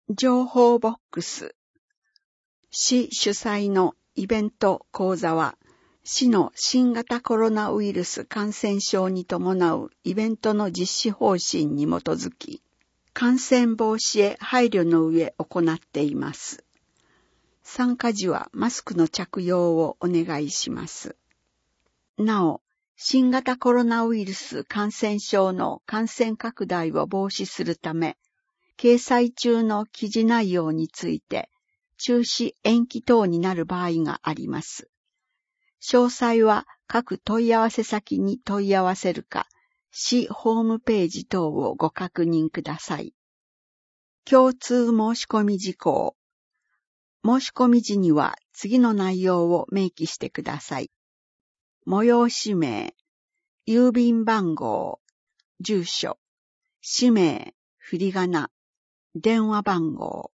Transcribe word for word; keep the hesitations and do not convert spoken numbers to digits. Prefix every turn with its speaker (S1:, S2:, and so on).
S1: 情報ボックス。市主催のイベント講座は、市の新型コロナウイルス感染症に伴うイベントの実施方針に基づき、感染防止へ配慮の上行っています。参加時はマスクの着用をお願いします。なお、新型コロナウイルス感染症の感染拡大を防止するため、掲載中の記事内容について中止延期等になる場合があります。詳細は各問い合わせ先に問い合わせるか、市ホームページ等をご確認ください。共通申し込み事項。申し込み時には次の内容を明記してください。催し名、郵便番号、住所、氏名、振り仮名、電話番号。